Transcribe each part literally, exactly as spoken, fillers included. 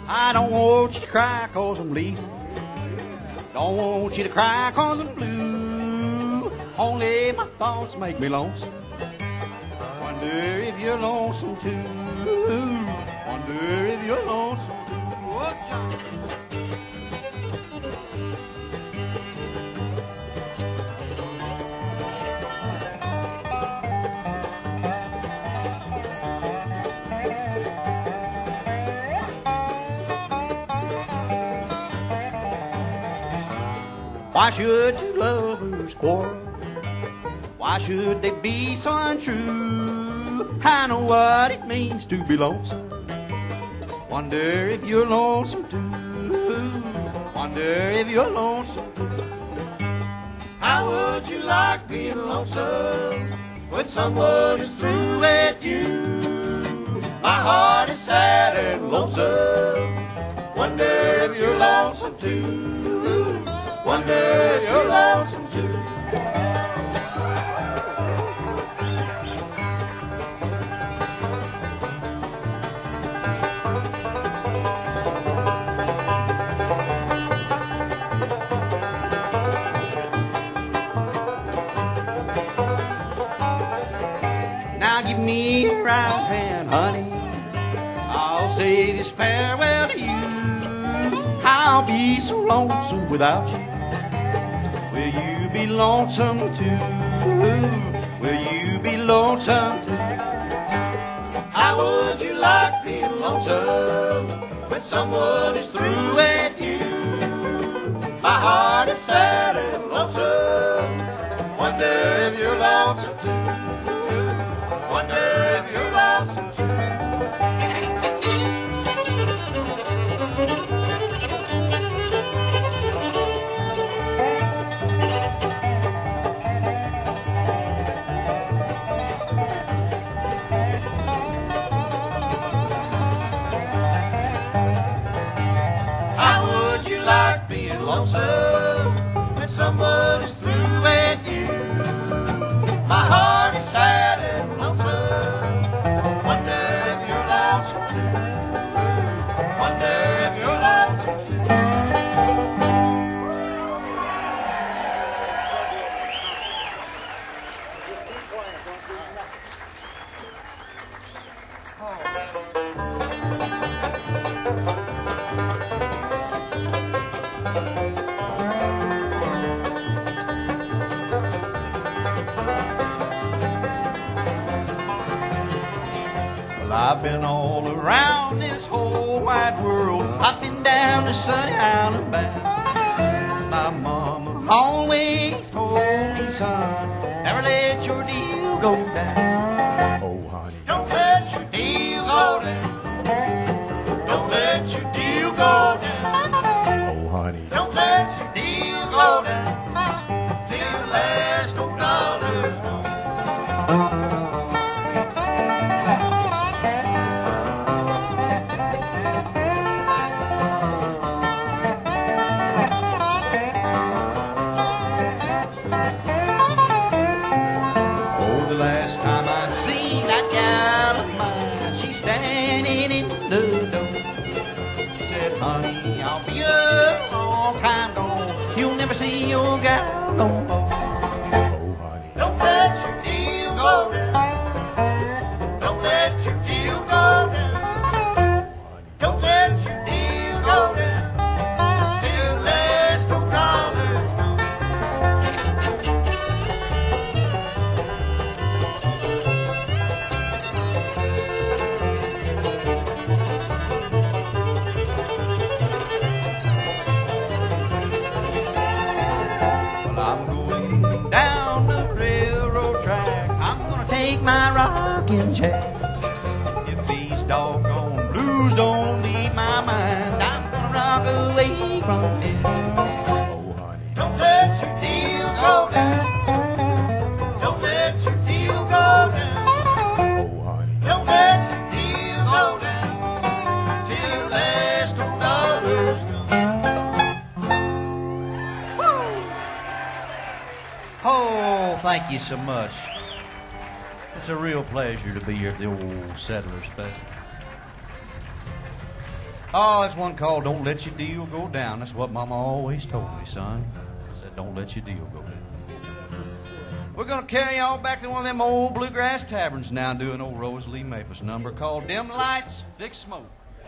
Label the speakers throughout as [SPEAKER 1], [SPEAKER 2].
[SPEAKER 1] I don't want you to cry 'cause I'm leaving. Don't want you to cry 'cause I'm blue. Only my thoughts make me lonesome. Wonder if you're lonesome too. Wonder if you're lonesome too. Oh, John. Why should two lovers quarrel? Why should they be so untrue? I know what it means to be lonesome. Wonder if you're lonesome too. Wonder if you're lonesome too. How would you like being lonesome when someone is through with you? My heart is sad and lonesome. Wonder if you're lonesome too. Wonder if you're lonesome too. Now give me your right hand, honey. I'll say this farewell to you. I'll be so lonesome without you. Will you be lonesome too? Will you be lonesome too? How would you like being lonesome when someone is through with you? My heart is sad and lonesome. Wonder if you're lonesome too. Wonder if you're lonesome too. Lonesome when someone is through with you. My heart is sad and lonesome. Wonder if you're lonesome too. Wonder if you're lonesome too. I've been all around this whole wide world. I've been down to sunny Island back. My mama always told me, son, never let your deal go down. Oh, honey, don't let your deal go down. Don't let your deal go down. Oh, honey, don't let your deal go down till the last old dollar's gone. Standing in the door, she said, honey, I'll be a long time gone. You'll never see your gal no more. Oh, honey, don't let your deal go down. Don't let your deal go down. Don't let your deal go down till the last old dollar's gone. Down the railroad track, I'm gonna take my rocking chair. If these doggone blues don't leave my mind, I'm gonna rock away from here. Oh, honey, don't let your deal go down. Don't let your deal go down. Oh, honey, don't let your deal go down till the last old dollar's gone. Oh, thank you so much. It's a real pleasure to be here at the old Settlers Fest. Oh, it's one called Don't Let Your Deal Go Down. That's what Mama always told me, son. Said, don't let your deal go down. We're going to carry y'all back to one of them old bluegrass taverns now and do an old Rosalie Maphis number called Dim Lights, Thick Smoke.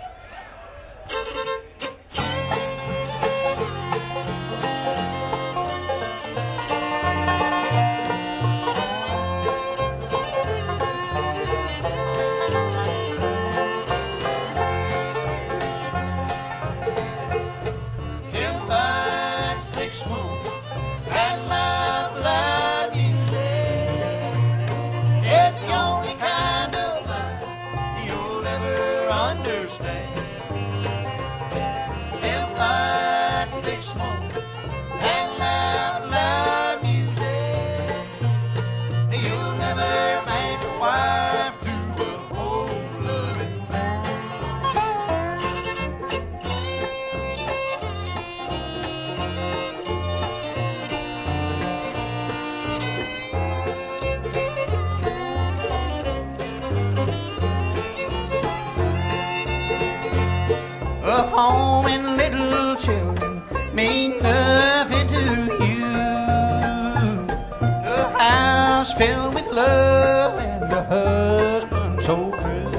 [SPEAKER 1] A home and little children mean nothing to you. A house filled with love and a husband so true.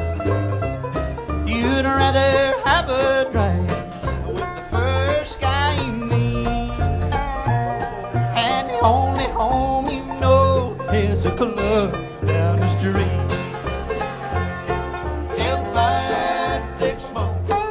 [SPEAKER 1] You'd rather have a drive with the first guy you meet, and the only home you know is a club down the street. Dim lights, thick smoke,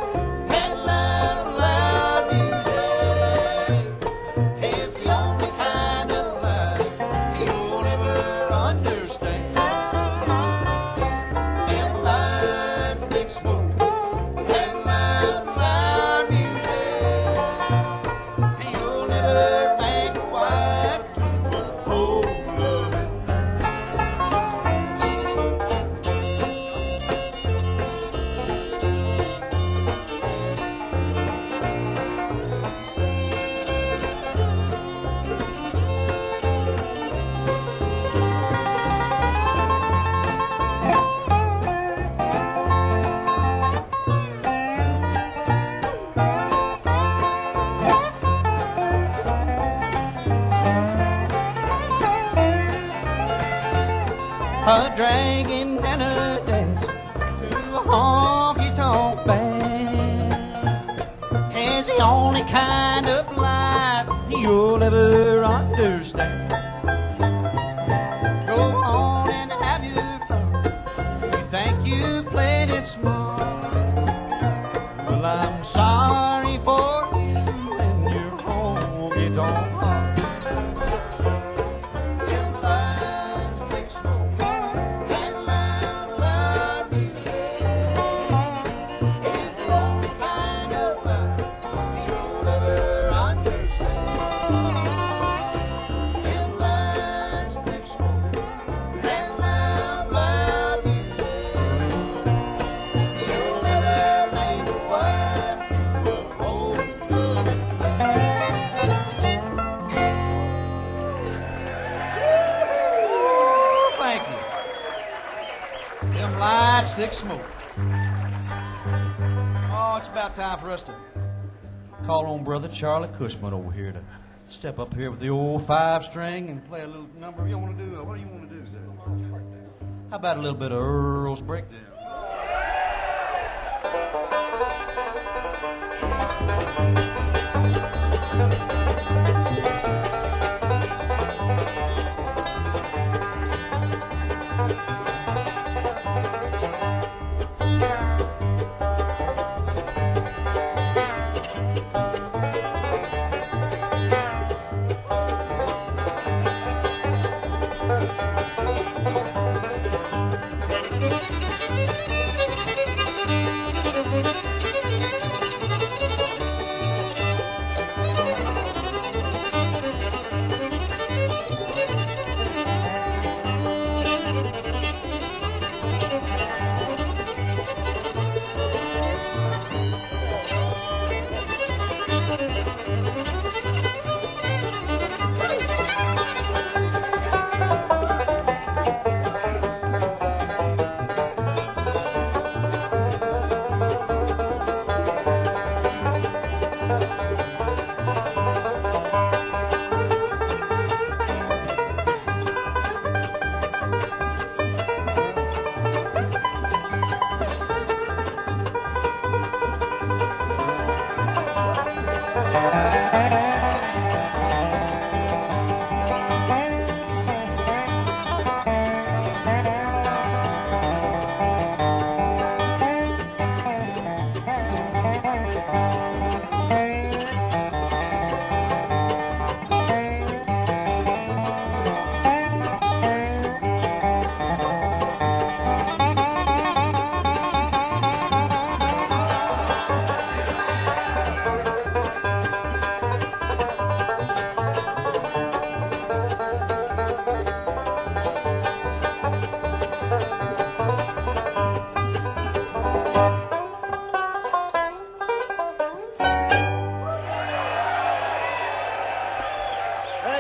[SPEAKER 1] a dragging and a dance to a honky-tonk band is the only kind of life you'll ever understand. Go on and have your fun. You think you played it smart. Well, I'm sorry for you and your honky-tonk heart. Thick smoke. Oh, it's about time for us to call on Brother Charlie Cushman over here to step up here with the old five string and play a little number. You want to do? What do you want to do? How about a little bit of Earl's Breakdown?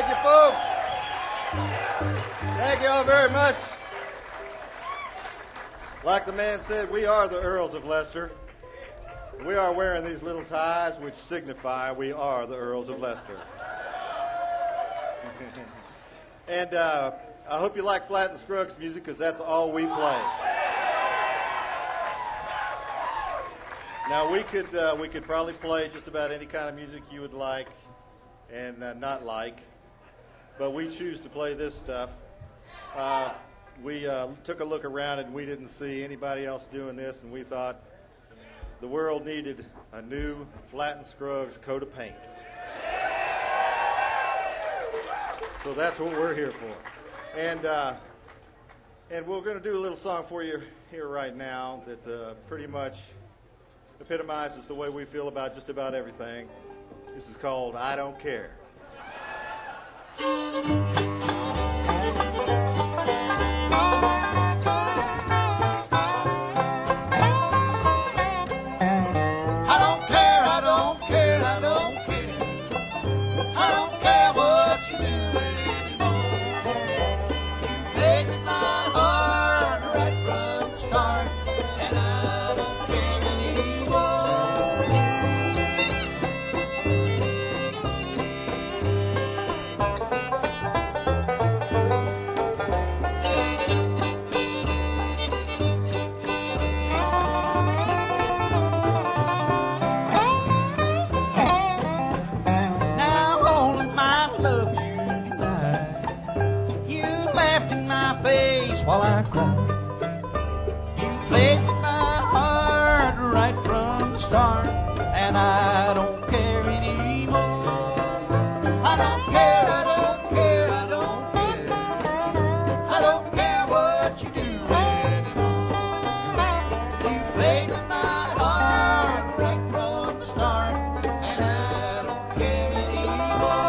[SPEAKER 2] Thank you, folks. Thank you all very much. Like the man said, we are the Earls of Leicester. We are wearing these little ties, which signify we are the Earls of Leicester. And uh, I hope you like Flatt and Scruggs music, because that's all we play. Now, we could uh, we could probably play just about any kind of music you would like and uh, not like, but we choose to play this stuff. Uh, we uh, took a look around and we didn't see anybody else doing this, and we thought the world needed a new Flatt and Scruggs coat of paint. So that's what we're here for. And uh, and we're going to do a little song for you here right now that uh, pretty much epitomizes the way we feel about just about everything. This is called I Don't Care.
[SPEAKER 1] While I cried, you played with my heart right from the start, and I don't care anymore. I don't care, I don't care, I don't care. I don't care what you do anymore. You played with my heart right from the start, and I don't care anymore.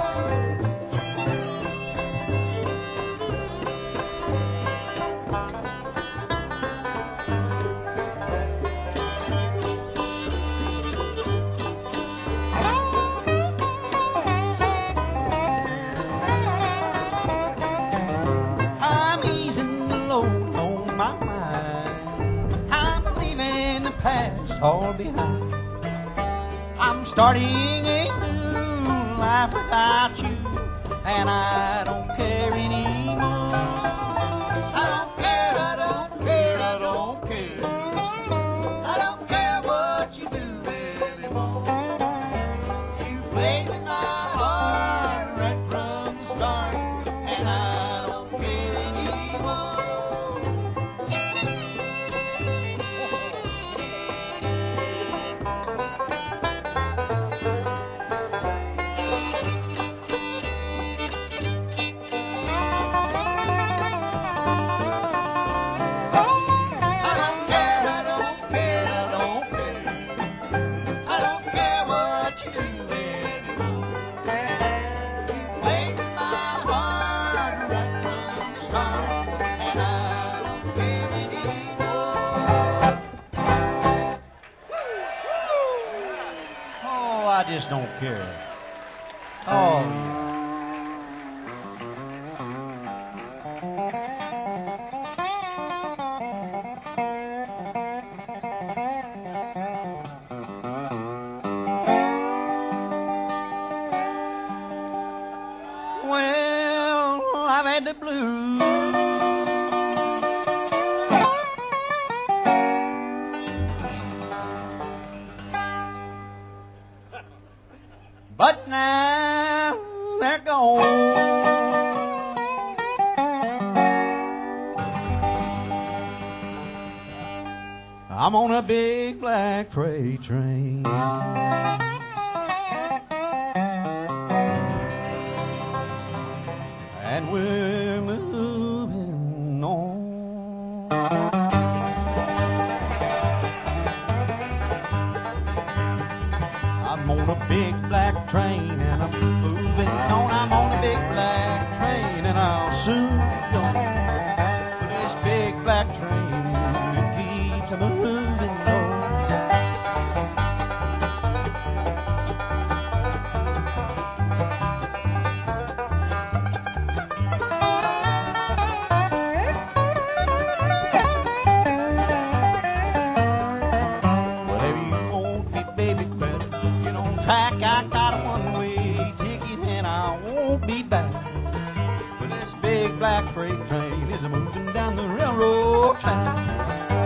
[SPEAKER 1] All behind. I'm starting a new life without you, and I don't care anymore. I don't care, I don't care, I don't care. I don't care what you do anymore. You played with my heart right from the start, and I don't care anymore. I just don't care. Oh, yeah. Well, I've had the blues. But now they're gone. I'm on a big black freight train, and we're moving on. I'm on a big black train and I'm moving on. I'm on a big black train and I'll soon be gone. But this big black train, it keeps moving on. black freight train is moving down the railroad track.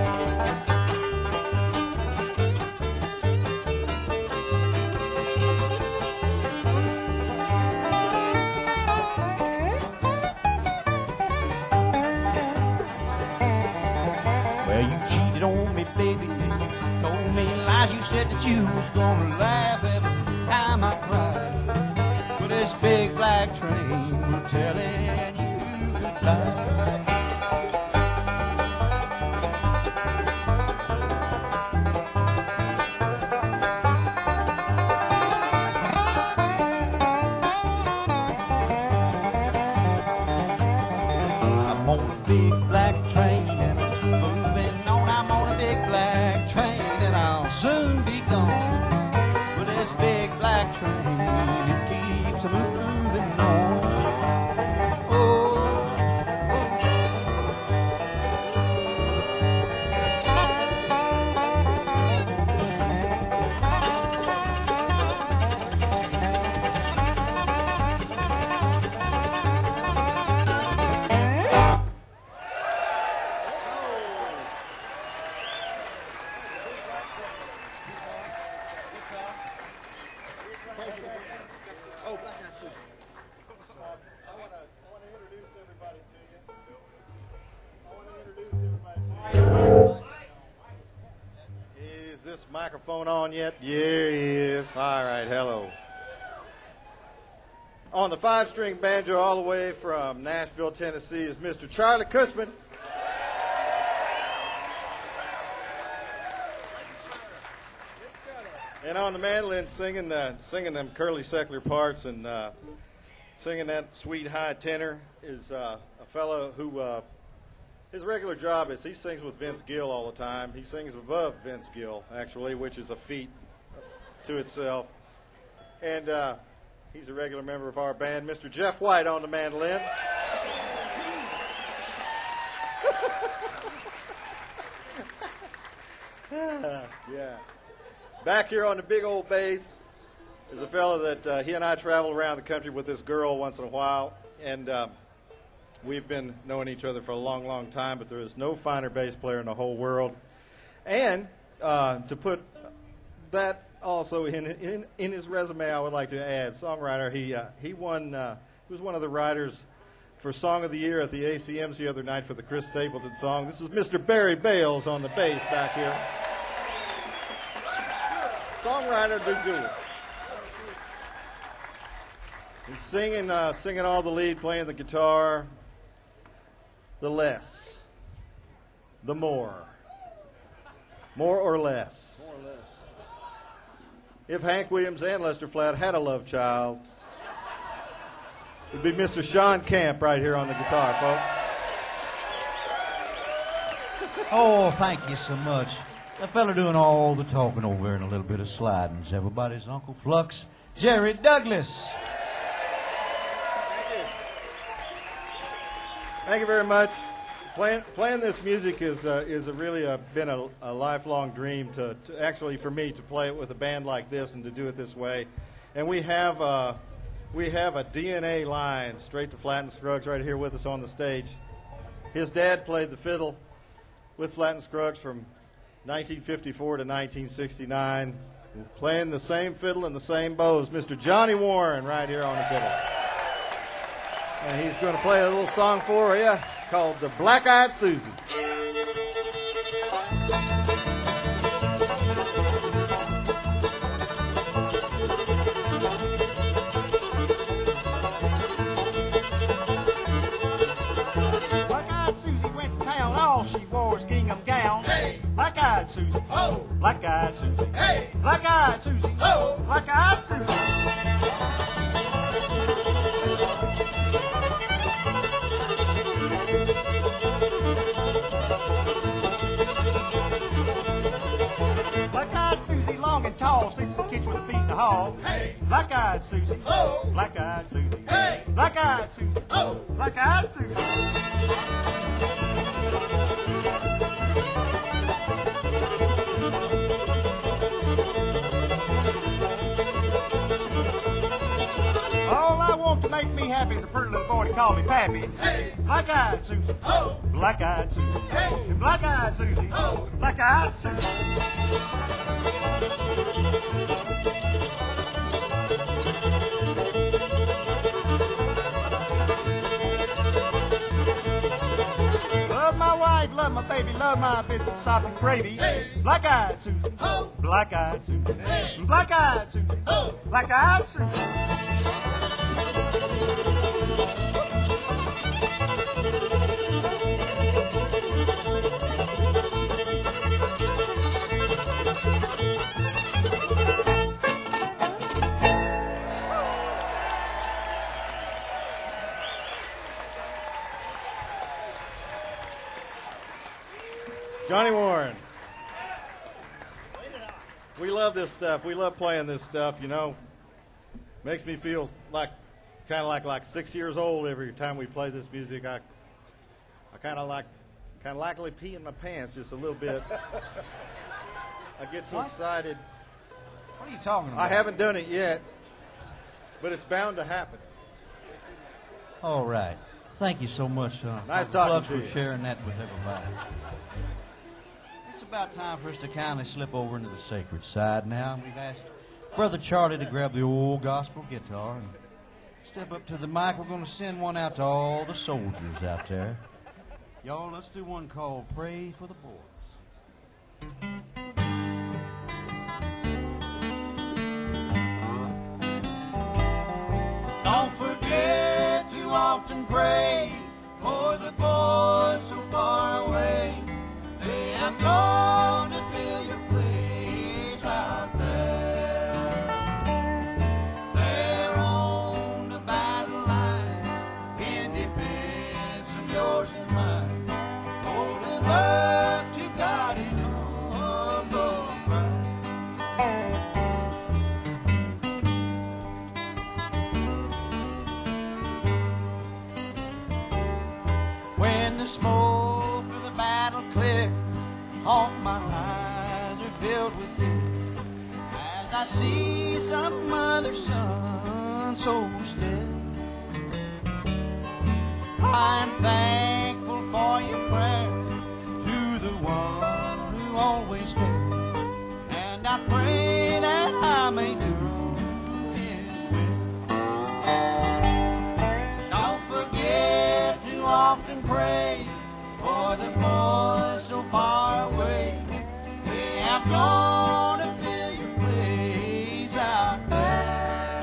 [SPEAKER 1] Well, you cheated on me, baby. Told me lies. You said that you was gonna laugh every time I cried. But this big black train was telling you goodbye. I'm on a big black train and I'm moving on. I'm on a big black train and I'll soon be gone. But this big black train, it keeps moving on. Oh,
[SPEAKER 2] I want to I want to introduce everybody to you. I want to introduce everybody to you. Is this microphone on yet? Yeah, it is. All right, hello. On the five-string banjo all the way from Nashville, Tennessee is Mister Charlie Cushman. And on the mandolin, singing uh, singing them Curly Seckler parts and uh, singing that sweet high tenor is uh, a fellow who uh, his regular job is he sings with Vince Gill all the time. He sings above Vince Gill, actually, which is a feat to itself. And uh, he's a regular member of our band, Mister Jeff White on the mandolin. Yeah. Back here on the big old bass is a fellow that uh, he and I travel around the country with this girl once in a while, and uh, we've been knowing each other for a long, long time, but there is no finer bass player in the whole world. And uh, to put that also in, in in his resume, I would like to add, songwriter, he uh, he won, uh, he was one of the writers for Song of the Year at the A C Ms the other night for the Chris Stapleton song. This is Mister Barry Bales on the bass back here. Songwriter du jour. He's singing, uh, singing all the lead, playing the guitar. The less, the more, more or less.
[SPEAKER 3] More or less.
[SPEAKER 2] If Hank Williams and Lester Flatt had a love child, it would be Mister Sean Camp right here on the guitar, folks.
[SPEAKER 1] oh, thank you so much. The fella doing all the talking over there and a little bit of sliding is everybody's Uncle Flux, Jerry Douglas.
[SPEAKER 2] Thank you. Thank you very much. Playing, playing this music is uh, is a really a, been a, a lifelong dream to, to actually for me to play it with a band like this and to do it this way. And we have uh, we have a D N A line straight to Flatt and Scruggs right here with us on the stage. His dad played the fiddle with Flatt and Scruggs from nineteen fifty-four to nineteen sixty-nine, playing the same fiddle and the same bows. Mister Johnny Warren right here on the fiddle. And he's going to play a little song for you called The Black-Eyed Susie.
[SPEAKER 3] Black-eyed Susie went to town, all she wore was gingham gown.
[SPEAKER 4] Hey!
[SPEAKER 3] Black-eyed Susie,
[SPEAKER 4] Ho!
[SPEAKER 3] black-eyed Susie,
[SPEAKER 4] Hey!
[SPEAKER 3] black-eyed Susie,
[SPEAKER 4] Ho!
[SPEAKER 3] black-eyed Susie. Black-eyed Susie, long and tall, sleeps in the kitchen with her feet in the hall.
[SPEAKER 4] Hey!
[SPEAKER 3] Black-eyed Susie,
[SPEAKER 4] Ho!
[SPEAKER 3] black-eyed Susie,
[SPEAKER 4] Hey!
[SPEAKER 3] black-eyed Susie,
[SPEAKER 4] Ho!
[SPEAKER 3] black-eyed Susie. All I want to make me happy as a pretty little boy to call me Pappy. Hey. Black-eyed Susie. Oh. Black-eyed Susie. Hey. And black-eyed Susie. Oh. Black-eyed Susie. Love my wife, love my baby, love my biscuit, sop and gravy. Hey. Black-eyed Susie. Oh. Black-eyed Susie. Hey. Black-eyed Susie. Oh. Black-eyed Susie.
[SPEAKER 2] Johnny Warren. We love this stuff. We love playing this stuff, you know. Makes me feel like kind of like like six years old every time we play this music. I I kind of like kind of likely pee in my pants just a little bit. I get so
[SPEAKER 1] What?
[SPEAKER 2] excited.
[SPEAKER 1] What are you talking about?
[SPEAKER 2] I haven't done it yet, but it's bound to happen.
[SPEAKER 4] All right. Thank you so much, uh,
[SPEAKER 2] Nice
[SPEAKER 4] Uncle
[SPEAKER 2] talking
[SPEAKER 4] Clutch,
[SPEAKER 2] to
[SPEAKER 4] for
[SPEAKER 2] you.
[SPEAKER 4] sharing that with everybody.
[SPEAKER 1] It's about time for us to
[SPEAKER 4] Kindly slip over into the sacred side now. We've asked Brother Charlie to grab the old gospel guitar and step up to the mic. We're going to send one out to all the soldiers out there. Y'all, let's do one called Pray for the Boys.
[SPEAKER 1] Don't forget to often pray for the boys so far away. They have gone to fill your place out there. They're on the battle line in defense of yours and mine. Holding up to God in humble pride. When the smoke of the battle clears, all my eyes are filled with tears as I see some other son so still. I'm thankful for your prayer to the one who always cares, and I pray that I may do his will. Don't forget to often pray for the boys so far away. They have gone to fill your place out there.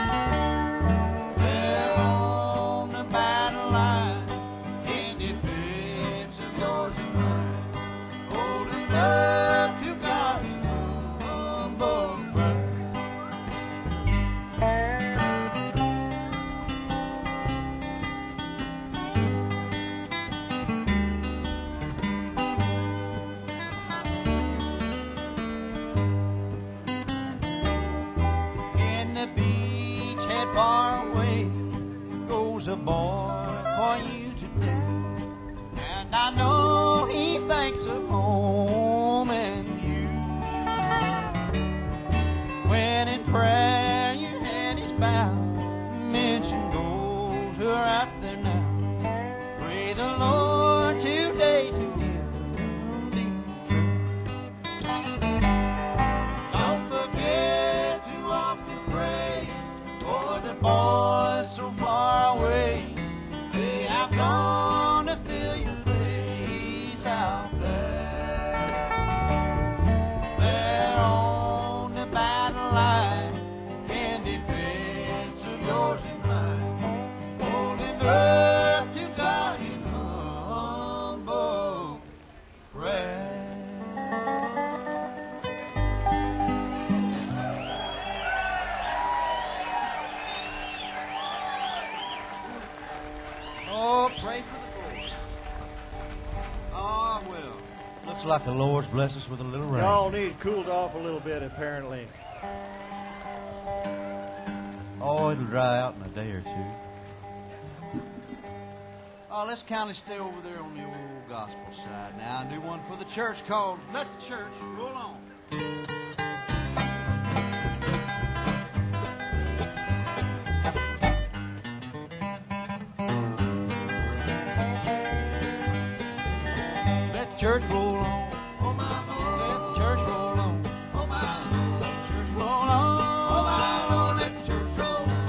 [SPEAKER 1] They're on the battle line in defense of yours and mine. Holding up to God in humble pride. In the beach head far away goes a boy for you today, and I know he thinks of home and you. When in prayer your head is bowed, mention those who are out there now. Pray the Lord today to him be true. Don't forget to often pray for the boys so far away. They have gone to fill your place out there. They're on the battle line in defense of yours and mine. Holding up to God in humble prayer. Oh, pray for the boys. Oh, well.
[SPEAKER 4] Looks like the Lord's blessed us with a little rain.
[SPEAKER 2] Y'all need cooled off a little bit, apparently.
[SPEAKER 4] Oh, it'll dry out in a day or two. Oh, let's kind of stay over there on the old gospel side now and do one for the church called Let the Church Roll On. church roll on. Oh my Lord, let the church roll on. Oh my Lord, let the church roll on. Oh my Lord, let the church roll on.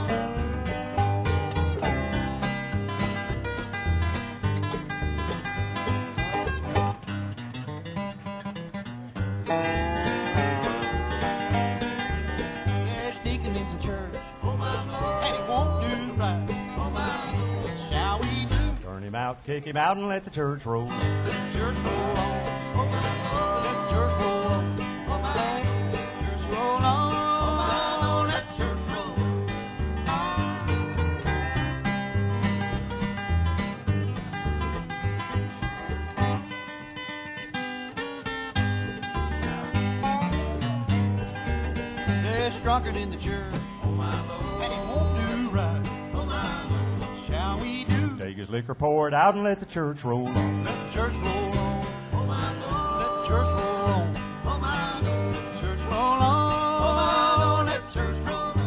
[SPEAKER 4] There's deaconess in church. Oh my Lord, and he won't do right. Oh my Lord, what shall we do?
[SPEAKER 3] Turn him out, kick him out, and let the church roll.
[SPEAKER 4] Let the church roll on. Oh my Lord, let the church roll on. Oh my Lord, let the church roll on. Oh my Lord, let the church roll on. There's a drunkard in the church. Oh my Lord, and he won't do right. Oh my Lord, what shall we do?
[SPEAKER 3] Take his liquor, pour it out, and let the church roll on.
[SPEAKER 4] Let the church roll on. Oh my Lord, let the church roll on. Oh my Lord, let the church roll on. Oh my Lord, let the church roll on.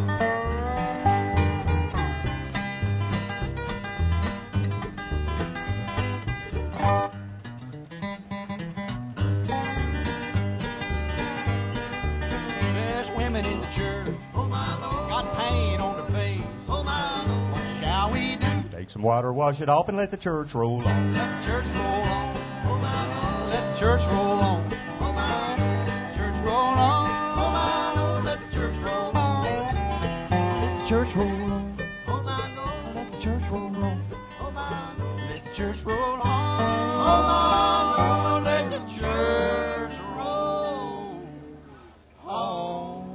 [SPEAKER 4] There's women in the church. Oh my Lord, got pain on their face. Oh my Lord, what shall we do?
[SPEAKER 3] Take some water, wash it off, and let the church roll on.
[SPEAKER 4] Let the church roll on. Oh my Lord, let the church roll on. Oh my Lord, let the church roll on. Oh my Lord, let the church roll on. Let the church roll on. Oh my Lord, let the church roll on. Oh my Lord, let the church roll on. Oh my Lord, let the church roll on.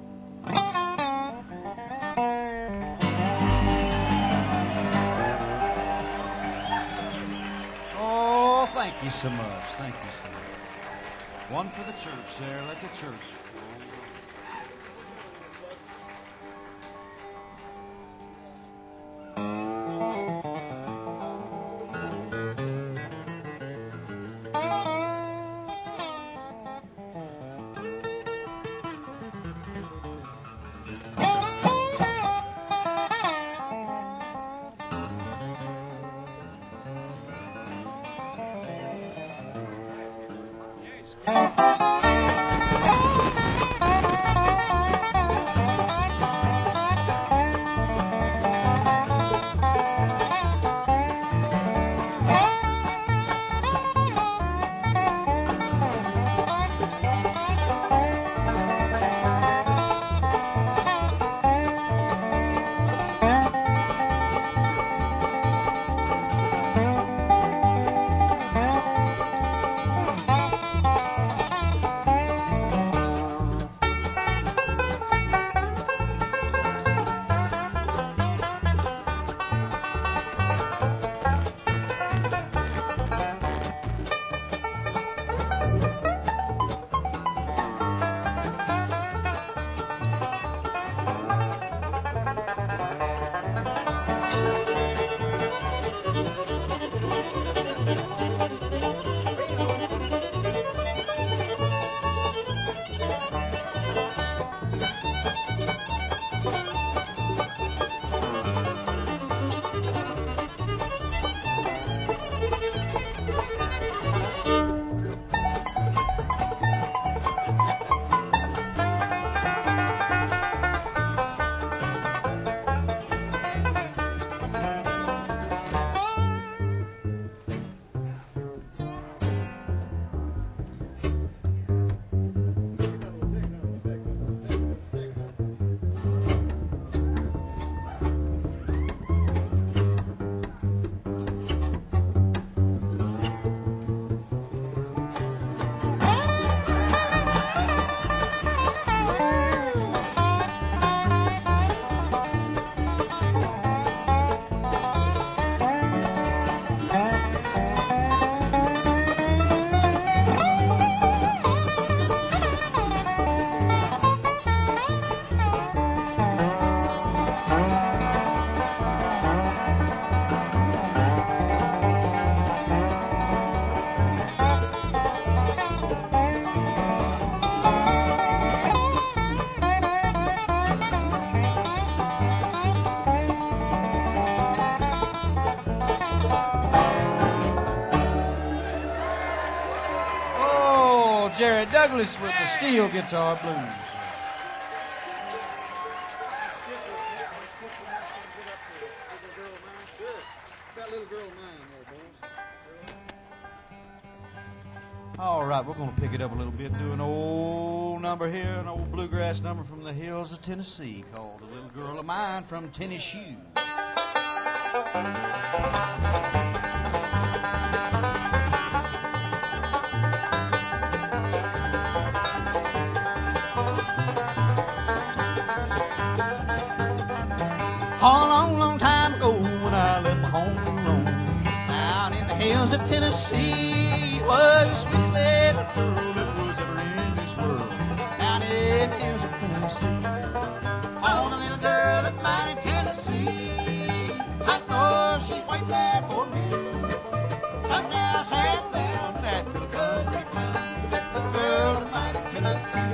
[SPEAKER 4] Oh, thank you so much. Thank you so much. One for the church there. Let the church. Jerry Douglas with the steel guitar blues. All right, we're going to pick it up a little bit and do an old number here, an old bluegrass number from the hills of Tennessee called "The Little Girl of Mine" from Tennessee. A long, long time ago when I left my home alone out in the hills of Tennessee was the sweetest little girl that was ever in this world. Down in the hills of Tennessee, oh, the little girl of mine in Tennessee, I know she's waiting there for me. Someday I'll settle down in that little country town, that little girl of mine in Tennessee.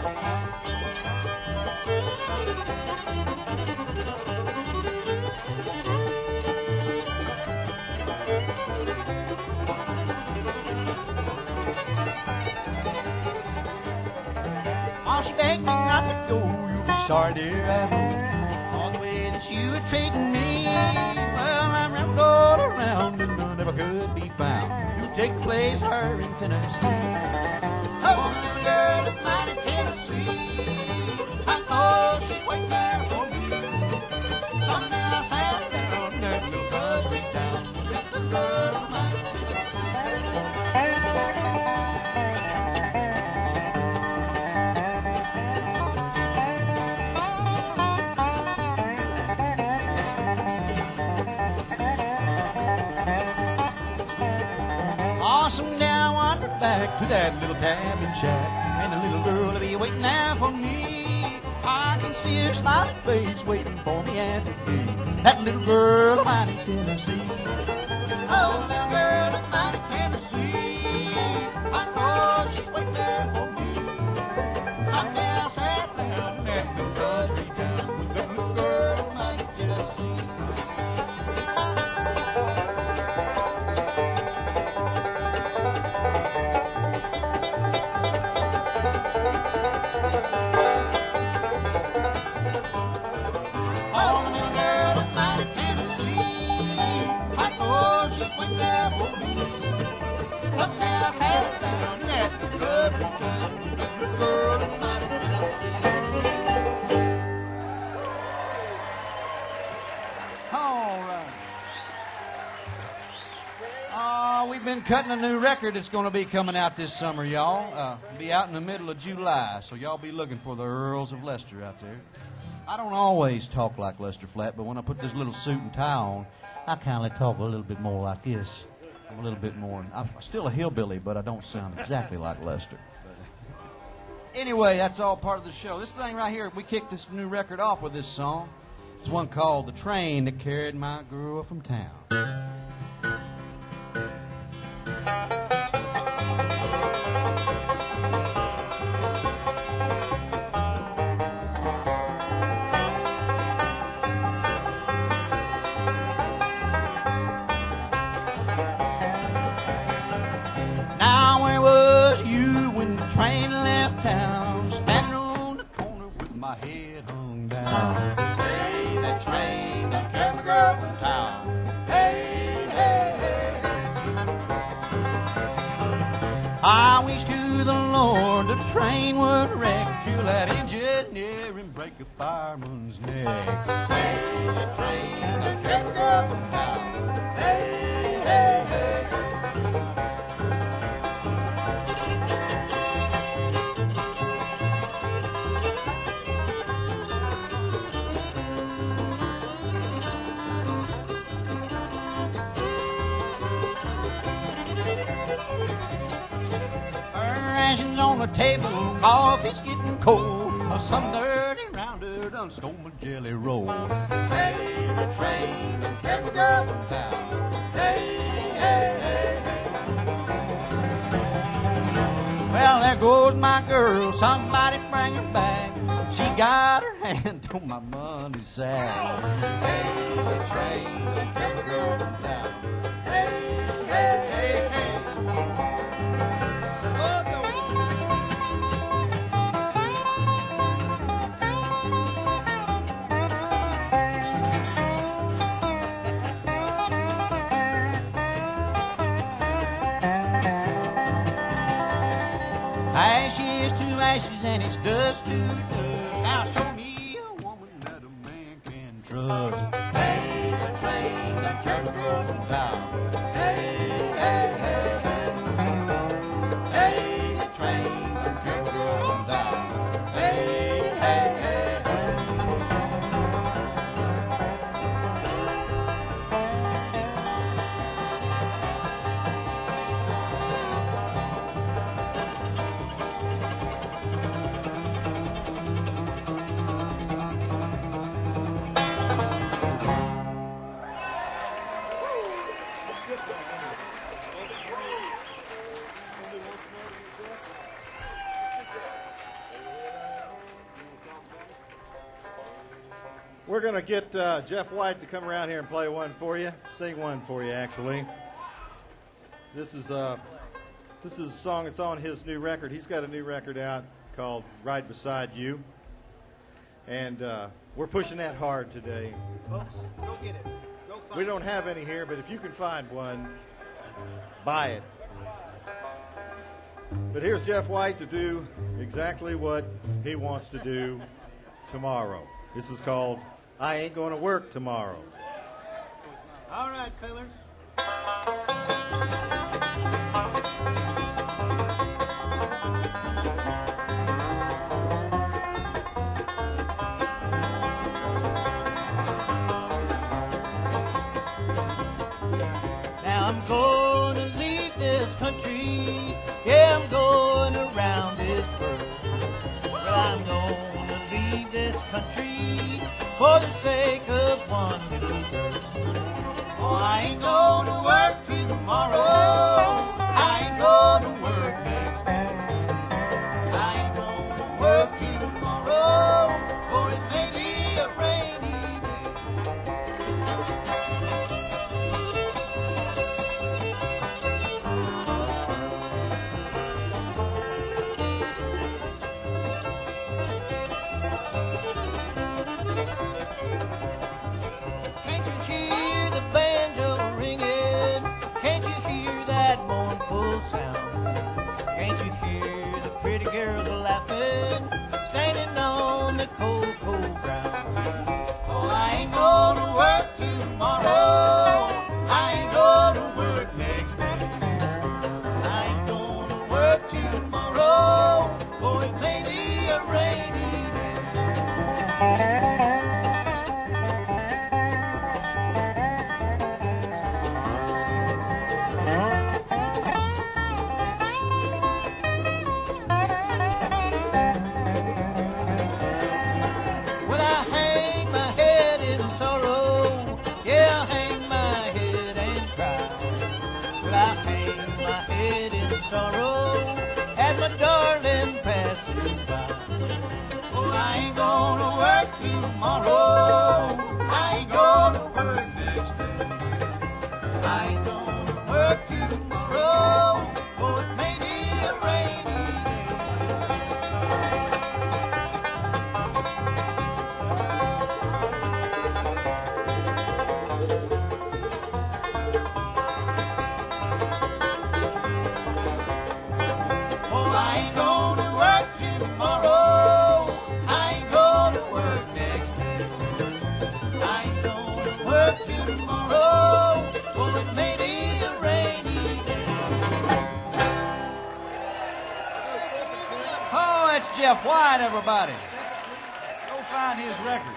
[SPEAKER 4] Oh, she begged me not to go. You'll be sorry, dear, I know. All the way that you were treating me. Well, I rambled all around and I never could be found. You take the place of her in Tennessee. Oh, little girl of mine in Tennessee, I know she's waiting there for me. Someday I'll settle down in that little country town, that little girl of mine in Tennessee. Someday I wander back to that little cabin shack, and the little girl will be waiting there for me. I can see her smiling face waiting for me at the gate. That little girl of mine in Tennessee. Oh, little girl of mine in Tennessee, I know she's waiting there for me. Someday I'll settle down in that little country town with that little girl of mine in Tennessee. Cutting a new record that's going to be coming out this summer, y'all. Uh, be out in the middle of July, so y'all be looking for the Earls of Lester out there. I don't always talk like Lester Flatt, but when I put this little suit and tie on, I kind of talk a little bit more like this. I'm a little bit more. I'm still a hillbilly, but I don't sound exactly like Lester. But anyway, that's all part of the show. This thing right here, we kicked this new record off with this song. It's one called "The Train That Carried My Girl From Town." Now where was you when the train left town? Standing on the corner with my head hung down. Hey, that train that carried my girl from town. Hey, hey, hey. I wish to the Lord the train would wreck, kill that engineer and break a fireman's neck. Hey, that train that carried my girl from town. Hey, hey, hey. On the table, coffee's getting cold. Some dirty rounder done stole my jelly roll. Hey, the train that carried the girl from town. Hey, hey, hey, hey. Well, there goes my girl. Somebody bring her back. She got her hand on my money sack. Hey, the train that carried the girl from town. Hey, hey, hey, hey. Oh, no. ashes to ashes and it's dust to dust. Now show me a woman that a man can trust. Hey, the train that carries the girl from town. Hey, hey, hey, hey. Hey, the train that carries the girl from town. Hey, hey, hey, hey.
[SPEAKER 2] We're going to get uh, Jeff White to come around here and play one for you, sing one for you, actually. This is uh, this is a song that's on his new record. He's got a new record out called Right Beside You. And uh, we're pushing that hard today.
[SPEAKER 3] Folks, go get it. Go find
[SPEAKER 2] We don't have any here, but if you can find one, buy it. But here's Jeff White to do exactly what he wants to do tomorrow. This is called I Ain't Gonna Work Tomorrow.
[SPEAKER 3] All right, fellas. Now I'm gonna leave this country. Yeah, I'm going around this world. Well, I'm gonna leave this country for the sake of one little girl. Oh, I ain't gonna work tomorrow. I ain't gonna work next day. I ain't gonna work tomorrow, for it may be a rainy day. Can't you hear the banjo ringing? Can't you hear that mournful sound? Can't you hear the pretty girls laughing, standing on the cold, cold ground? Oh, I ain't gonna work tomorrow. I ain't gonna work next day. I ain't gonna work tomorrow, for it may be a rainy day. Well, I hang my head in sorrow. Yeah, I hang my head and cry. Well, I hang my head in sorrow as my darling passes by. Oh, I ain't gonna work tomorrow. I ain't gonna work next day. I ain't gonna work tomorrow, for it may be a rainy day. Oh, I ain't gonna work tomorrow. I ain't gonna work next day. I ain't gonna work tomorrow, for it may be a rainy day.
[SPEAKER 4] Oh, that's Jeff White, everybody. Go find his record.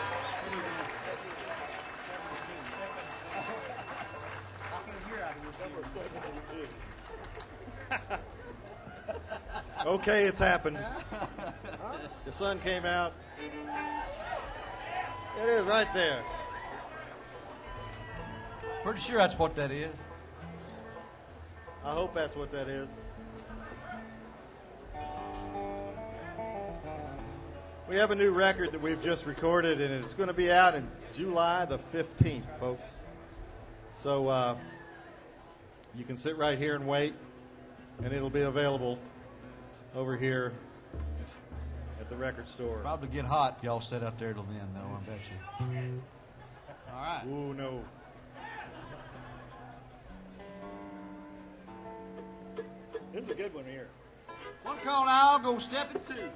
[SPEAKER 2] Okay, it's happened. The sun came out. It is right there.
[SPEAKER 4] Pretty sure that's what that is.
[SPEAKER 2] I hope that's what that is. We have a new record that we've just recorded, and it's going to be out in July the fifteenth, folks. So uh, you can sit right here and wait, and it'll be available over here at the record store.
[SPEAKER 4] Probably get hot if y'all sit out there till then, though, I bet you. All right.
[SPEAKER 2] Ooh, no. This is a good one here.
[SPEAKER 1] One call now, I'll go stepping two.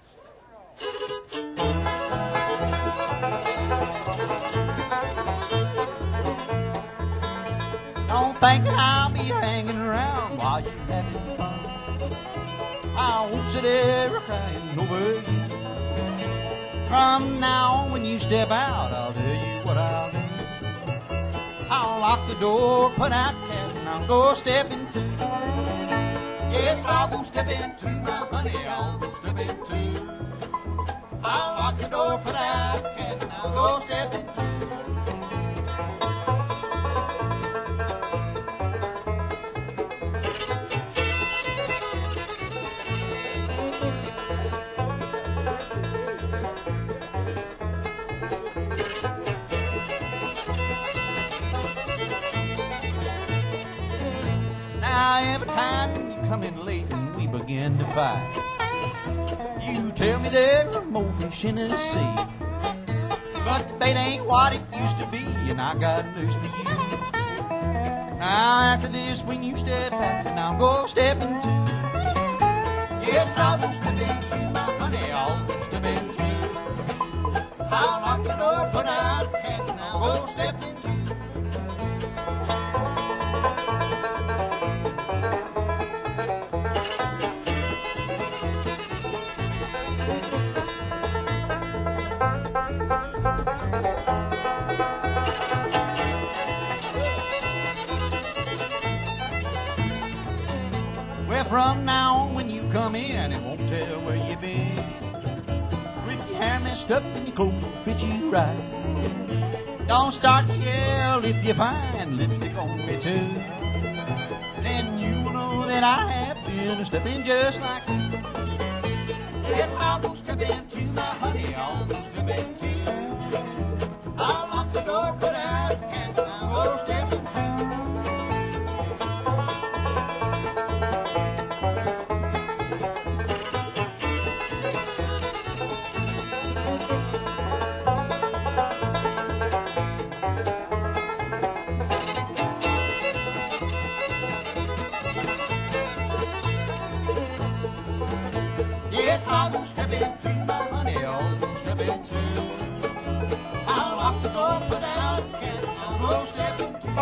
[SPEAKER 1] Don't think I'll be hanging around while you're having fun. I won't sit there crying over you. From now on, when you step out, I'll tell you what I'll do. I'll lock the door, put out the cat, and I'll go stepping two. Yes, I'll go stepping two, my honey, I'll go stepping two. I'll lock the door, put out the cat, and I'll go stepping two. Now every time you come in late and we begin to fight, you tell me there are more fish in the sea. But the bait ain't what it used to be, and I got news for you. Now after this, when you step out, and I'll go stepping too. Yes, I'll go stepping too, my honey, I'll go stepping too. I'll lock the door, put out the cat, and I'll go stepping too. From now on, when you come in, it won't tell where you been. With your hair messed up and your coat don't fit you right, don't start to yell if you find lipstick on me too. Then you will know that I have been a stepping just like you. Yes, I'll go stepping to my honey, I'll go stepping too. I'll lock the door, put out the cat, and I'll go stepping too. Yes, I'll go stepping to my honey, I'll go stepping to. I'll lock the door, put out the cat, I'll go stepping to.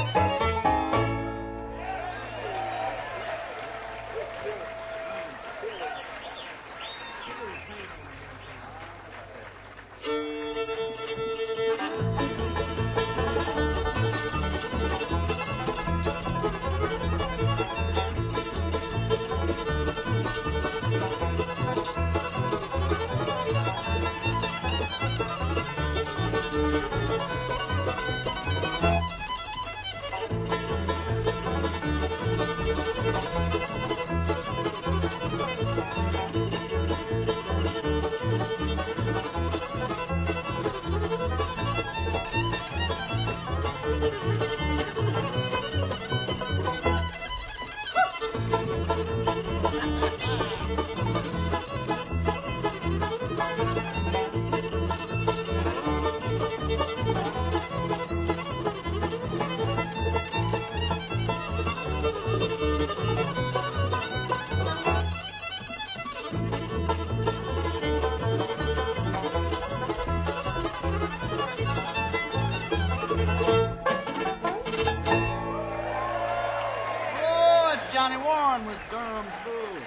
[SPEAKER 1] Johnny Warren with Durham's Bull.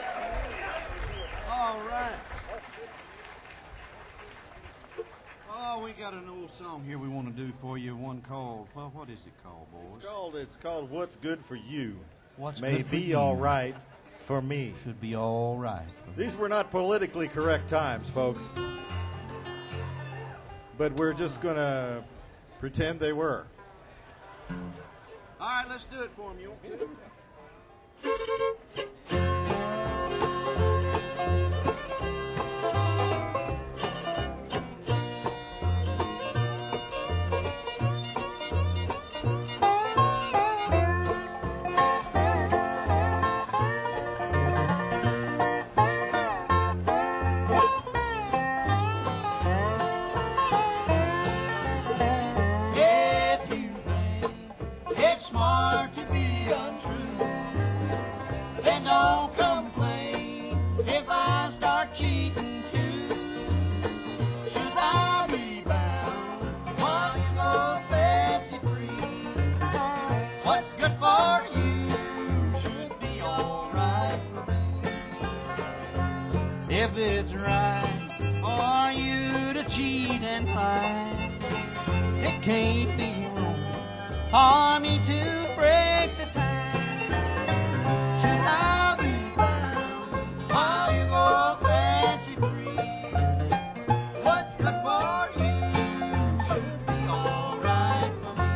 [SPEAKER 1] All right. Oh, we got an old song here we want to do for you. One called, well, what is it called, boys?
[SPEAKER 2] It's called, it's called What's Good for You.
[SPEAKER 1] What's
[SPEAKER 2] May
[SPEAKER 1] Good for
[SPEAKER 2] be
[SPEAKER 1] You.
[SPEAKER 2] all right for me.
[SPEAKER 1] Should be all right.
[SPEAKER 2] These were not politically correct times, folks. But we're just going to pretend they were.
[SPEAKER 1] All right, let's do it for them. You want to? If you think it's smart to be untrue, then don't complain. if it's right for you to cheat and lie. It can't be wrong for me to break the tie. Should I be bound while you go fancy free? What's good for you should be alright for me.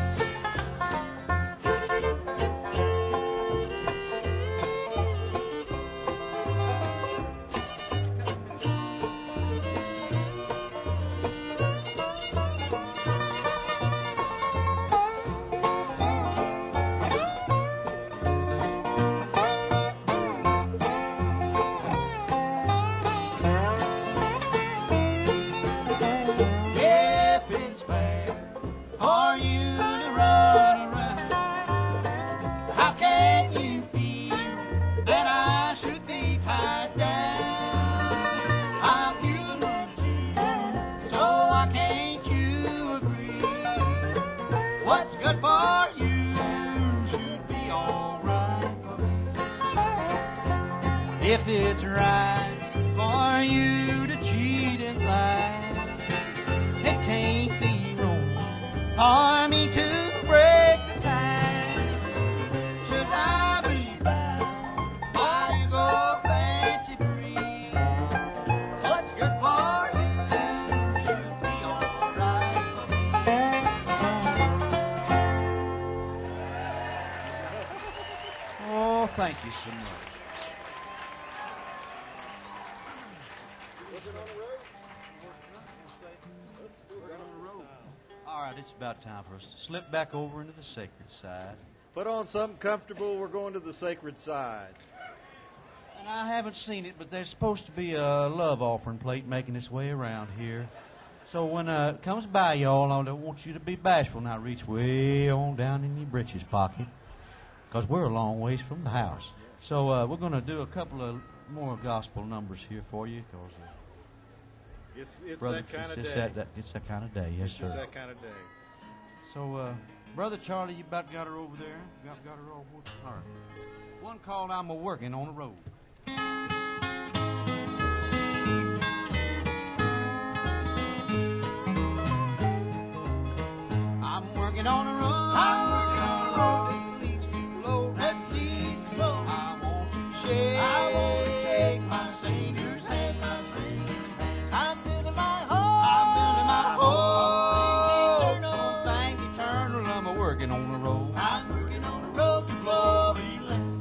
[SPEAKER 1] If it's fair for you to run around, how can you feel that I should be tied down? I'm human too, so why can't you agree? What's good for you should be alright for me. If it's right for you to cheat and lie, it can't be wrong for me to break the tie. Should I be bound while you go fancy free? What's good for you should be alright for me. Oh, thank you so much. All right, it's about time for us to slip back over into the sacred side.
[SPEAKER 2] Put on something comfortable. We're going to the sacred side.
[SPEAKER 1] And I haven't seen it, but there's supposed to be a love offering plate making its way around here. So when uh, it comes by, y'all, I don't want you to be bashful. Now reach way on down in your britches pocket, because we're a long ways from the house. So uh, we're going to do a couple of more gospel numbers here for you, because uh,
[SPEAKER 2] It's, it's
[SPEAKER 1] brother,
[SPEAKER 2] that kind
[SPEAKER 1] it's
[SPEAKER 2] of
[SPEAKER 1] just
[SPEAKER 2] day.
[SPEAKER 1] That, that, it's that kind of day, yes,
[SPEAKER 2] It's just
[SPEAKER 1] sir.
[SPEAKER 2] that kind of day.
[SPEAKER 1] So, uh, Brother Charlie, you about got her over there? Got, got her all worked? All right. One called I'm a-working on the road. I'm working on the road. I'm working on the road that leads to glory. That leads to glory. I want to shake. I want to shake my Savior's hand. My Savior's hand.
[SPEAKER 3] I'm building my home.
[SPEAKER 1] I'm building my home. Some things eternal. I'm a working on the road.
[SPEAKER 3] I'm working on the road to glory land.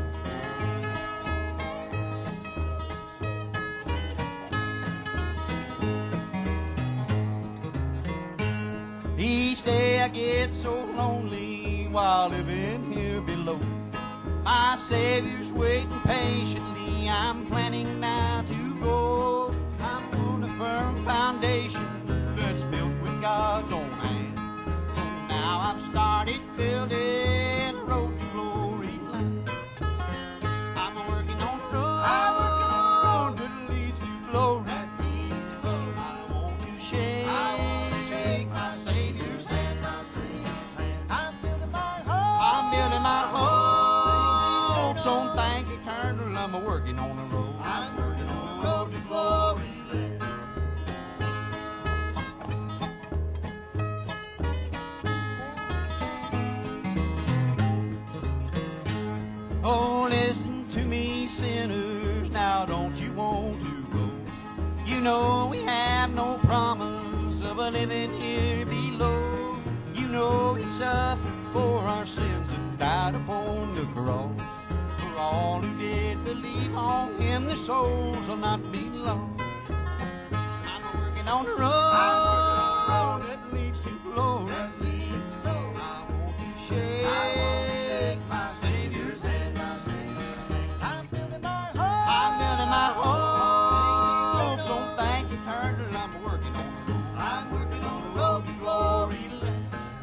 [SPEAKER 1] Each day I get so lonely while living here below. My Savior's waiting patiently. I'm planning now to go. I'm on a firm foundation that's built with God's own hand. So now I've started building a road to glory land. I'm working on the road,
[SPEAKER 3] I'm working on the road
[SPEAKER 1] that leads to glory.
[SPEAKER 3] that leads to glory.
[SPEAKER 1] I want to shake,
[SPEAKER 3] I want to shake
[SPEAKER 1] my Savior's hand.
[SPEAKER 3] My Savior's hand. I'm building my home.
[SPEAKER 1] I'm building my hopes on things eternal. I'm a working on the road.
[SPEAKER 3] I'm working on the road to glory land.
[SPEAKER 1] Oh, listen to me, sinners. Now don't you want to go? You know we have no promise of a living here below. You know he suffered for our sins and died upon the cross. For all who did believe on him, their souls will not be lost. I'm working on the road that leads to glory.
[SPEAKER 3] That leads to glory.
[SPEAKER 1] I want to shake,
[SPEAKER 3] I want to shake my
[SPEAKER 1] Savior's hand.
[SPEAKER 3] My Savior's hand. I'm building my home.
[SPEAKER 1] I'm building my hopes on things eternal. I'm working on the road.
[SPEAKER 3] I'm working on the road to glory land.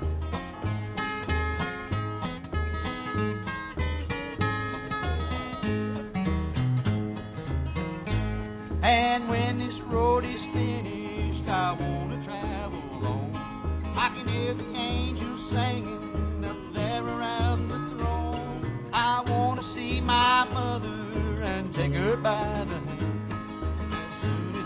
[SPEAKER 1] And when this road is finished, I want to travel on. I can hear the angels singing up there around the throne. I want to see my mother and take her by the hand.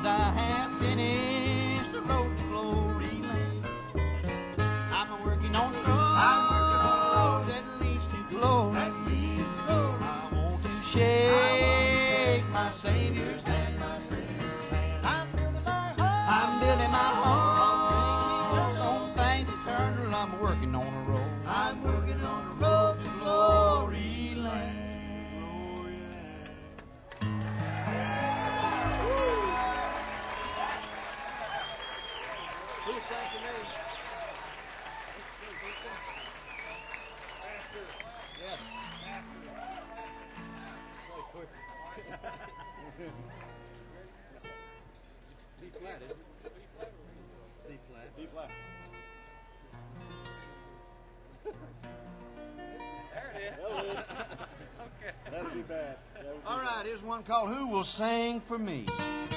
[SPEAKER 1] I have finished the road to glory land. I'm working on the road, I'm working on the road that leads to glory. That leads to glory. I want to shake my Savior's hand.
[SPEAKER 3] I'm building my home.
[SPEAKER 1] I'm building my home on things eternal. I'm working on the road.
[SPEAKER 3] I'm working on the road to glory land.
[SPEAKER 2] Who sang for me?
[SPEAKER 1] Yes. B flat, isn't it? B flat.
[SPEAKER 2] B flat.
[SPEAKER 5] There it is. Okay.
[SPEAKER 2] That'd be bad. That would be
[SPEAKER 1] All right, here's one called Who Will Sing for Me?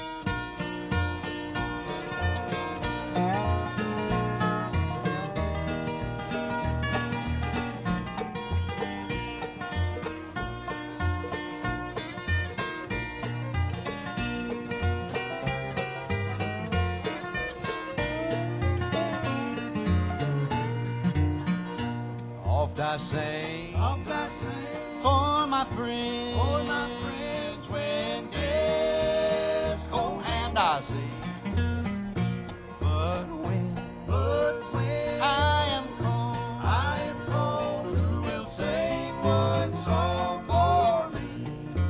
[SPEAKER 1] Oft I sing
[SPEAKER 3] Oft I sing
[SPEAKER 1] for my friends,
[SPEAKER 3] for my friends
[SPEAKER 1] when days go and I sing. But when
[SPEAKER 3] but when
[SPEAKER 1] I am called,
[SPEAKER 3] I am called, who will sing one song for me?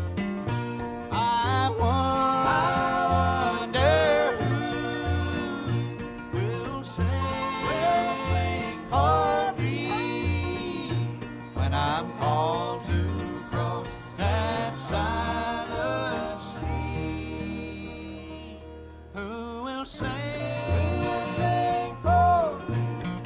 [SPEAKER 1] I wonder who will sing,
[SPEAKER 3] Will sing
[SPEAKER 1] for me when I'm called to cross that silent sea. Who will sing?
[SPEAKER 3] will sing for me?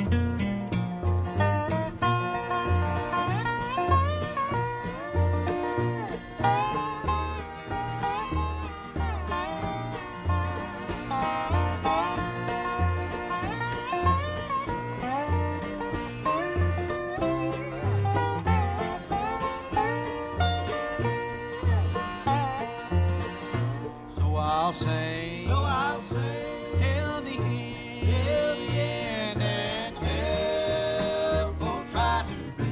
[SPEAKER 1] So I'll sing.
[SPEAKER 3] So I'll sing
[SPEAKER 1] Till the end,
[SPEAKER 3] till the end,
[SPEAKER 1] and never try to be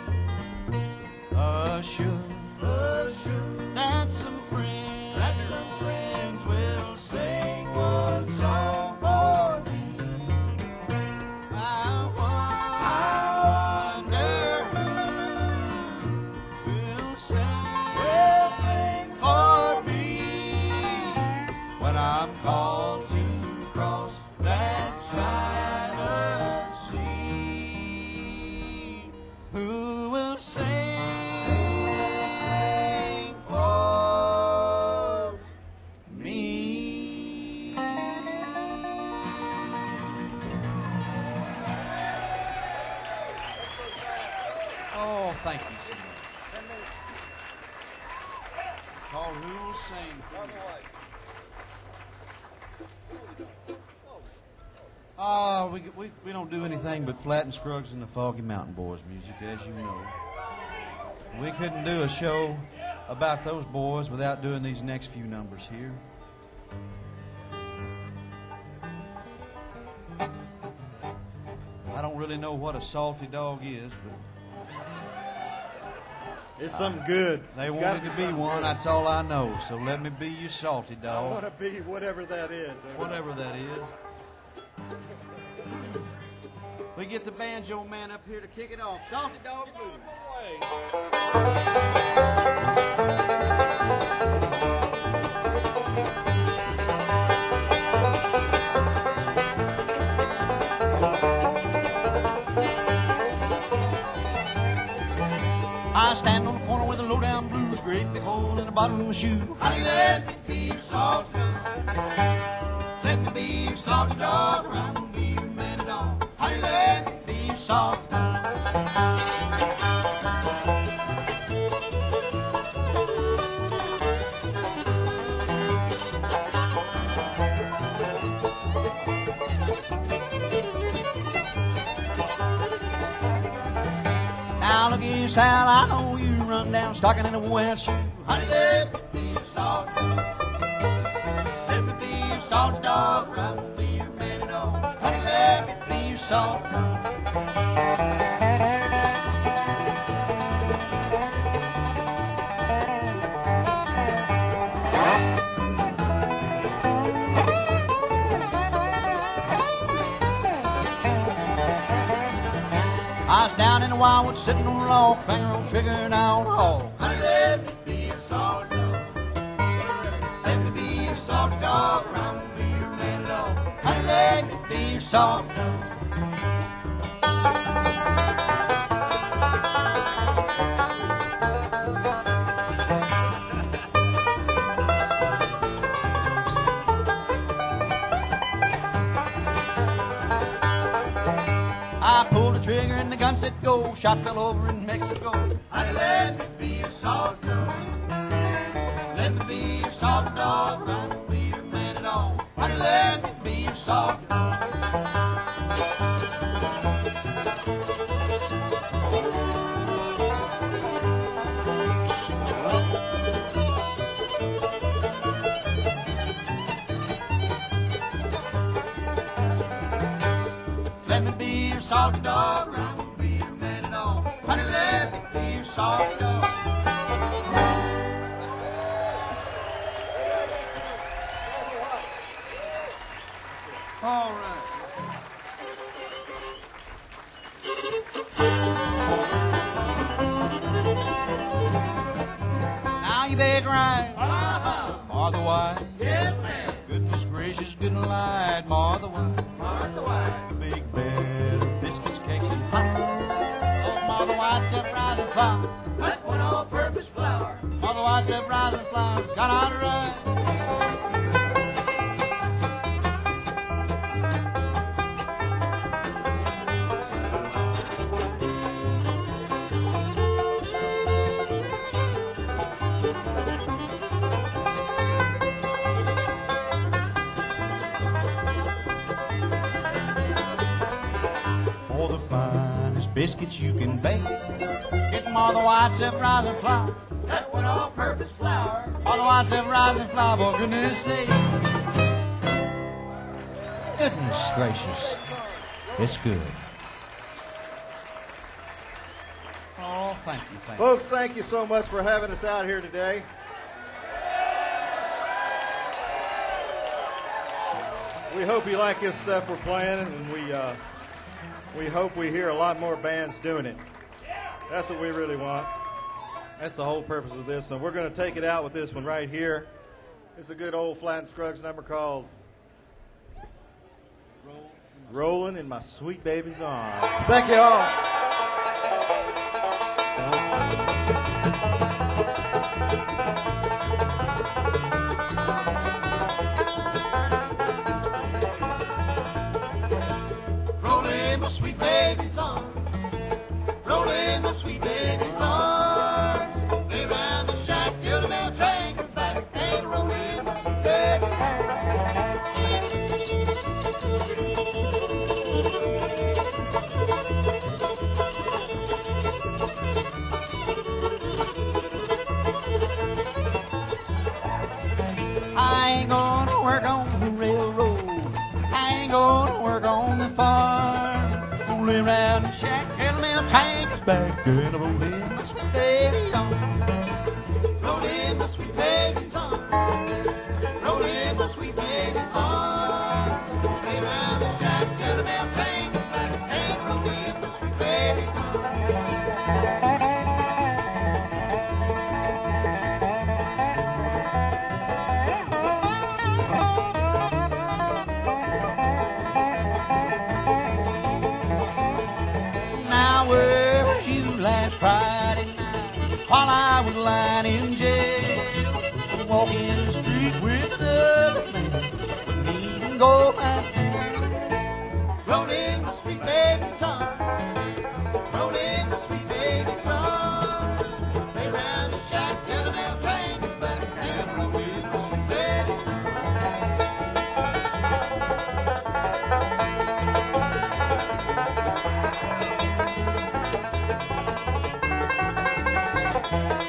[SPEAKER 1] assured
[SPEAKER 3] assured
[SPEAKER 1] that some friends,
[SPEAKER 3] that some friends will sing one song for me.
[SPEAKER 1] I wonder who will sing,
[SPEAKER 3] Will sing
[SPEAKER 1] for me when I'm called to cross that silent sea. Who will sing, sing for me? Oh, thank you so much. Called Who Will Sing for Me? Oh, we, we, we don't do anything but Flat and Scruggs and the Foggy Mountain Boys music, as you know. We couldn't do a show about those boys without doing these next few numbers here. I don't really know what a salty dog is, but
[SPEAKER 2] It's something good.
[SPEAKER 1] they
[SPEAKER 2] It's gotta
[SPEAKER 1] wanted to be
[SPEAKER 2] something
[SPEAKER 1] one.
[SPEAKER 2] good.
[SPEAKER 1] That's all I know. So let me be your salty
[SPEAKER 2] I
[SPEAKER 1] dog,
[SPEAKER 2] want to be whatever that is.
[SPEAKER 1] whatever that is. We get the banjo man up here to kick it off. Salty Dog Blues. I stand on the corner with a low-down blues, great big hole in the bottom of my shoe. Honey, let me be your salty dog. Let me be your salty dog, or I'm gonna be your man at all. Honey, let me be your salty dog. Now look here, Sal, I know you run down stocking in a wet shoe. Honey, let me be your salty dog. Let me be your salty dog, I won't be your man at all. Honey, let me be your salty dog. I was down in the wildwood sitting on a log, finger on trigger and out hog. Honey, let me be your salty dog. Let me be your salty dog, or I won't be your man at all. Honey, let me be your salty dog. I pulled the trigger and the gun said go. Shot fell over in Mexico. Honey, let me be your salty dog. Let me be your salty dog, or I won't be your man at all. Honey, let me be your salty dog. Let me be your salty dog, or I won't be your man at all. Honey, let me be your salty dog. All right. Now you better ride, Martha White.
[SPEAKER 3] Yes, ma'am.
[SPEAKER 1] Goodness gracious, good and light, Martha White.
[SPEAKER 3] Martha White.
[SPEAKER 1] Big bed of biscuits, cakes, and pie. Oh, Martha White, step rise and fly.
[SPEAKER 3] That one all-purpose flour.
[SPEAKER 1] Martha White, step rise and fly. Got out to ride. For the finest biscuits you can bake, get Martha White, step rise and fly.
[SPEAKER 3] That one all-purpose flour.
[SPEAKER 1] Martha White, step rise and fly, for goodness sake. Goodness gracious, it's good. Oh, thank you, thank you.
[SPEAKER 2] Folks, thank you so much for having us out here today. We hope you like this stuff we're playing, and we uh, we hope we hear a lot more bands doing it. That's what we really want. That's the whole purpose of this. And we're going to take it out with this one right here. It's a good old Flat and Scruggs number called Rolling in My Sweet Baby's Arms. Thank you all.
[SPEAKER 1] Rolling my sweet baby's arms, rolling my sweet baby's arms. Lay around the shack till the mail train comes back and rolling my sweet baby's I ain't gonna work on the railroad. I ain't gonna work on the farm. Only around the shack till the mail train comes back and roll in my sweet baby's arms. Roll in my sweet baby's arms. Roll in my sweet baby's arms. Lay around the shack till the mail train comes back and roll in my sweet baby's arms. Now where was you last Friday night while I was lying in jail? Walking the street with another man, wouldn't even go back. Rolling my sweet baby's arms, rolling my sweet baby's arms. Lay around the shack till the mail train comes back and rolling my sweet baby's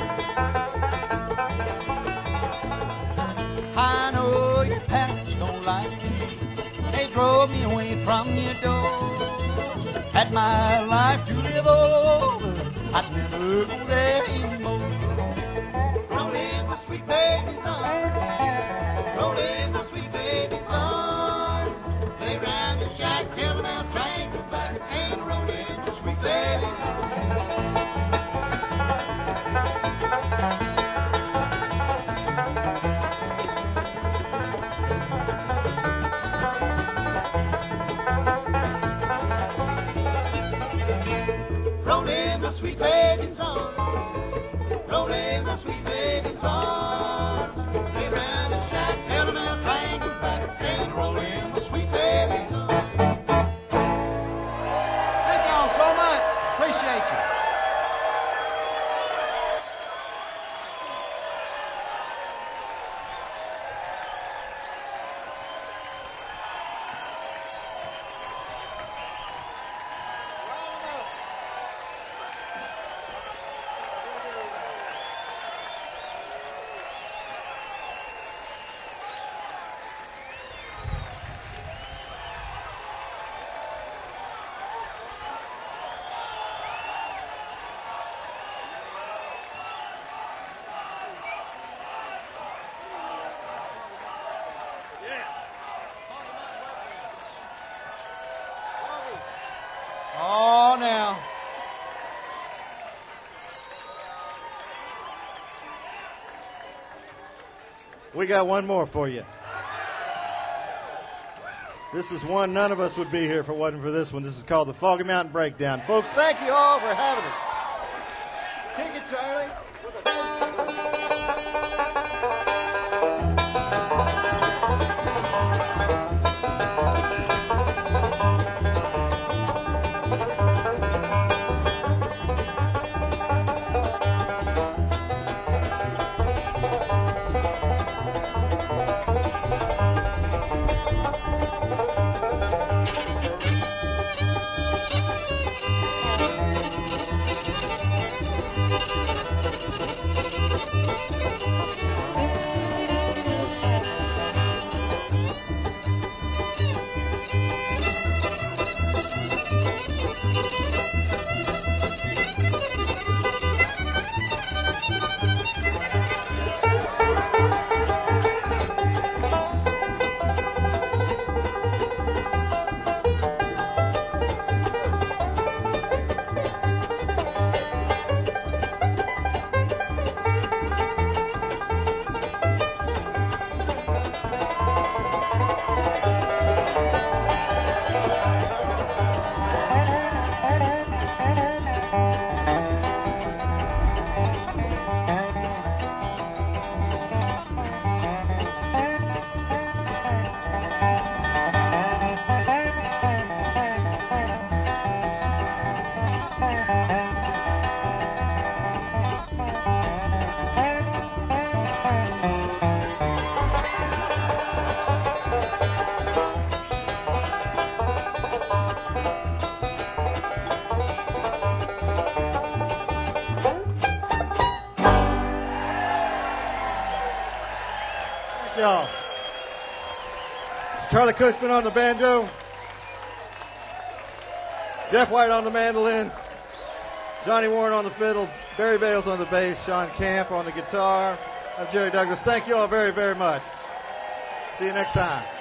[SPEAKER 1] I know your parents don't like
[SPEAKER 4] drove me away from your door. Had my life to live over, I'd never go there anymore. Roll in my sweet baby's arms, roll in my sweet baby's arms. Play round the shack till the bell train comes back and roll in my sweet baby's arms. Roll in my sweet baby's arms, roll in my sweet baby's arms. Play round the shack till the bell train comes back and roll in my sweet baby's arms. Thank y'all so much. Appreciate you. Oh, now.
[SPEAKER 2] We got one more for you. This is one none of us would be here if it wasn't for this one. This is called the Foggy Mountain Breakdown. Folks, thank you all for having us. Kick it, Charlie. Y'all. Charlie Cushman on the banjo, Jeff White on the mandolin, Johnny Warren on the fiddle, Barry Bales on the bass, Sean Camp on the guitar. I'm Jerry Douglas. Thank you all very, very much. See you next time.